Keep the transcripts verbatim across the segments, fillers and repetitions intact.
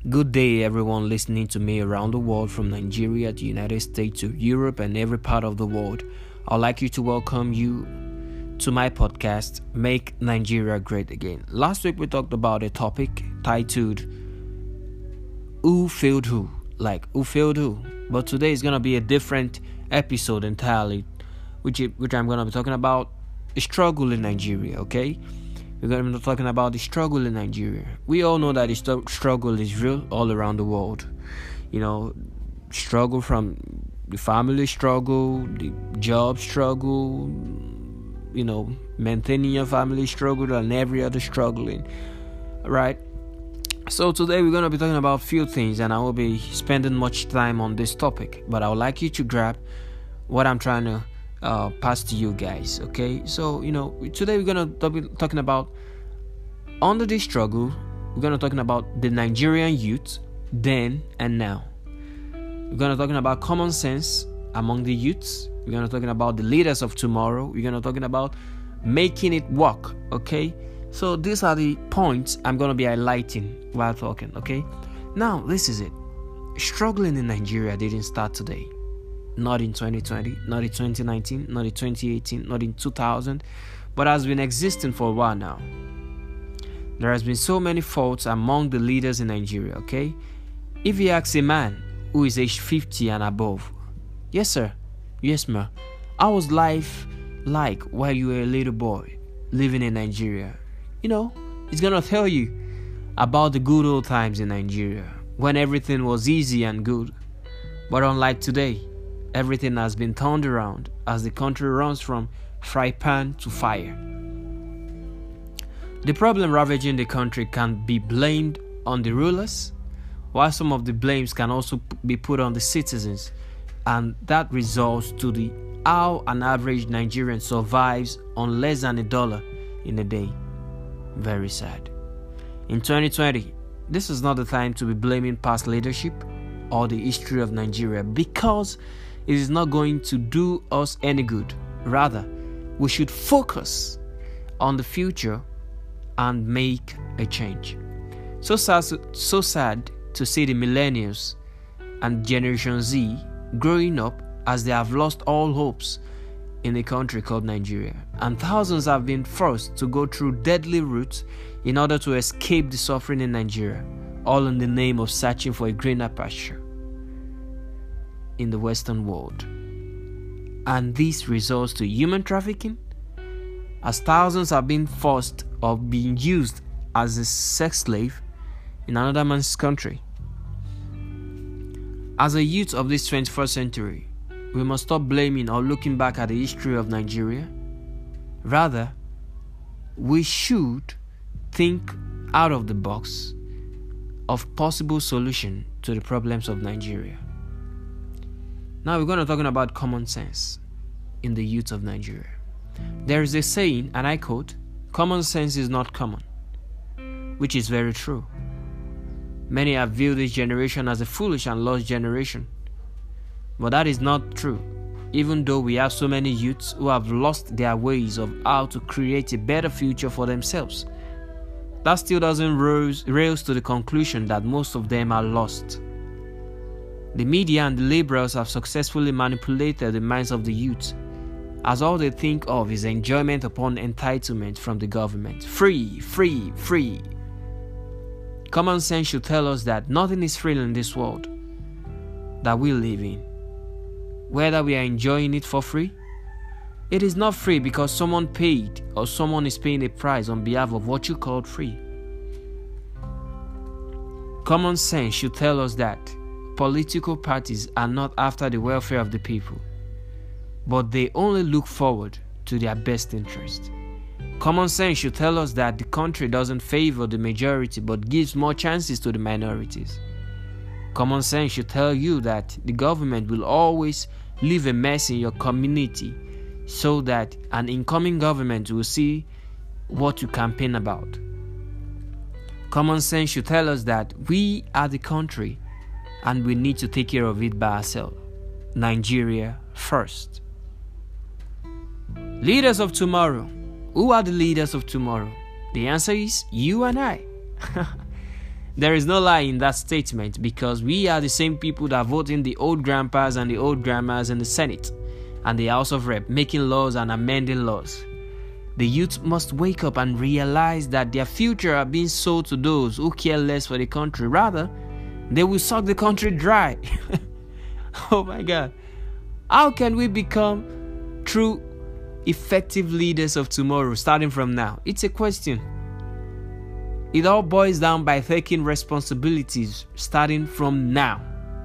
Good day, everyone listening to me around the world, from Nigeria to United States to Europe and every part of the world. I'd like you to welcome you to my podcast, Make Nigeria Great Again. Last week we talked about a topic titled Who Failed Who? Like, who failed who? But today is going to be a different episode entirely, which, which I'm going to be talking about the struggle in Nigeria, okay? We're going to be talking about the struggle in Nigeria. We all know that the st- struggle is real all around the world. You know, struggle from the family struggle, the job struggle, you know, maintaining your family struggle, and every other struggling, right? So today we're going to be talking about a few things, and I will be spending much time on this topic. But I would like you to grab what I'm trying to Uh, pass to you guys, okay? So, you know, today we're gonna be talking about under this struggle. We're gonna talking about the Nigerian youth then and now. We're gonna talking about common sense among the youths. We're gonna talking about the leaders of tomorrow. We're gonna talking about making it work, okay? So these are the points I'm gonna be highlighting while talking, okay? Now, this is it. Struggling in Nigeria didn't start today. Not in twenty twenty, not in twenty nineteen, not in twenty eighteen, not in two thousand, but has been existing for a while now. There has been so many faults among the leaders in Nigeria, okay? If you ask a man who is age fifty and above, yes sir, yes ma'am, how was life like while you were a little boy living in Nigeria? You know, he's gonna tell you about the good old times in Nigeria, when everything was easy and good. But unlike today, everything has been turned around as the country runs from fry pan to fire. The problem ravaging the country can be blamed on the rulers, while some of the blames can also be put on the citizens, and that results to the how an average Nigerian survives on less than a dollar in a day. Very sad. In twenty twenty, this is not the time to be blaming past leadership or the history of Nigeria, because it is not going to do us any good. Rather, we should focus on the future and make a change. So sad, so sad to see the millennials and Generation Z growing up as they have lost all hopes in a country called Nigeria, and thousands have been forced to go through deadly routes in order to escape the suffering in Nigeria, all in the name of searching for a greener pasture in the Western world. And this results to human trafficking, as thousands have been forced or being used as a sex slave in another man's country. As a youth of this twenty-first century, we must stop blaming or looking back at the history of Nigeria. Rather, we should think out of the box of possible solution to the problems of Nigeria. Now we're going to talk about common sense in the youth of Nigeria. There is a saying, and I quote, "Common sense is not common," which is very true. Many have viewed this generation as a foolish and lost generation, but that is not true. Even though we have so many youths who have lost their ways of how to create a better future for themselves, that still doesn't raise, raise to the conclusion that most of them are lost. The media and the liberals have successfully manipulated the minds of the youth, as all they think of is enjoyment upon entitlement from the government. Free, free, free. Common sense should tell us that nothing is free in this world that we live in. Whether we are enjoying it for free, it is not free because someone paid or someone is paying a price on behalf of what you called free. Common sense should tell us that political parties are not after the welfare of the people, but they only look forward to their best interest. Common sense should tell us that the country doesn't favor the majority but gives more chances to the minorities. Common sense should tell you that the government will always leave a mess in your community so that an incoming government will see what you campaign about. Common sense should tell us that we are the country and we need to take care of it by ourselves. Nigeria first. Leaders of tomorrow. Who are the leaders of tomorrow? The answer is you and I. There is no lie in that statement, because we are the same people that vote in the old grandpas and the old grandmas in the Senate and the House of Rep, making laws and amending laws. The youth must wake up and realize that their future are being sold to those who care less for the country. Rather, they will suck the country dry. Oh my God. How can we become true, effective leaders of tomorrow, starting from now? It's a question. It all boils down by taking responsibilities starting from now.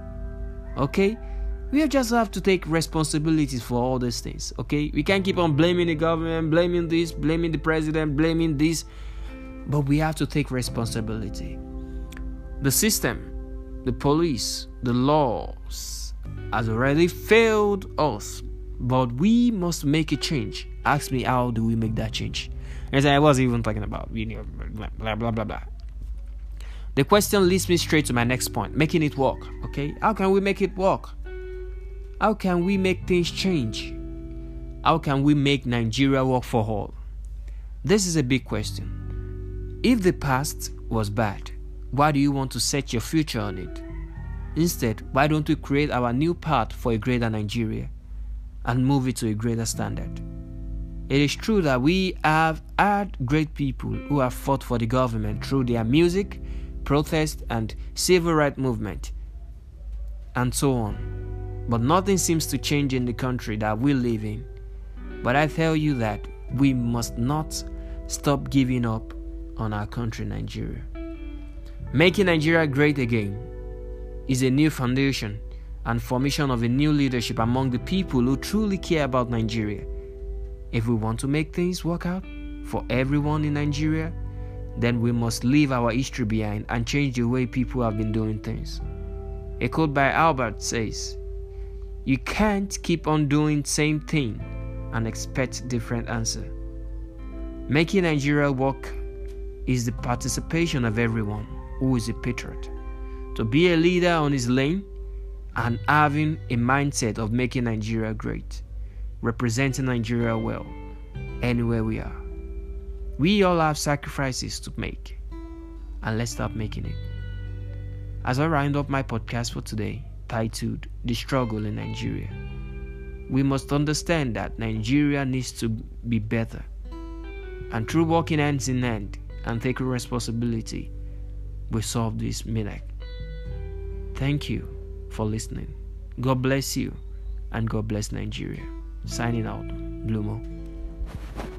Okay? We just have to take responsibilities for all these things. Okay? We can't keep on blaming the government, blaming this, blaming the president, blaming this. But we have to take responsibility. The system, the police, the laws has already failed us. But we must make a change. Ask me, how do we make that change? As I was even talking about, you know, blah, blah, blah, blah. The question leads me straight to my next point, making it work, okay? How can we make it work? How can we make things change? How can we make Nigeria work for all? This is a big question. If the past was bad, why do you want to set your future on it? Instead, why don't we create our new path for a greater Nigeria and move it to a greater standard? It is true that we have had great people who have fought for the government through their music, protest, and civil rights movement, and so on. But nothing seems to change in the country that we live in. But I tell you that we must not stop giving up on our country, Nigeria. Making Nigeria great again is a new foundation and formation of a new leadership among the people who truly care about Nigeria. If we want to make things work out for everyone in Nigeria, then we must leave our history behind and change the way people have been doing things. A quote by Albert says, "You can't keep on doing same thing and expect different answer." Making Nigeria work is the participation of everyone who is a patriot, to be a leader on his lane and having a mindset of making Nigeria great, representing Nigeria well anywhere we are. We all have sacrifices to make, and let's start making it. As I round up my podcast for today, titled "The Struggle in Nigeria," we must understand that Nigeria needs to be better, and through working hands in hand and taking responsibility, we solve this miracle. Thank you for listening. God bless you, and God bless Nigeria. Signing out, Blue Mo.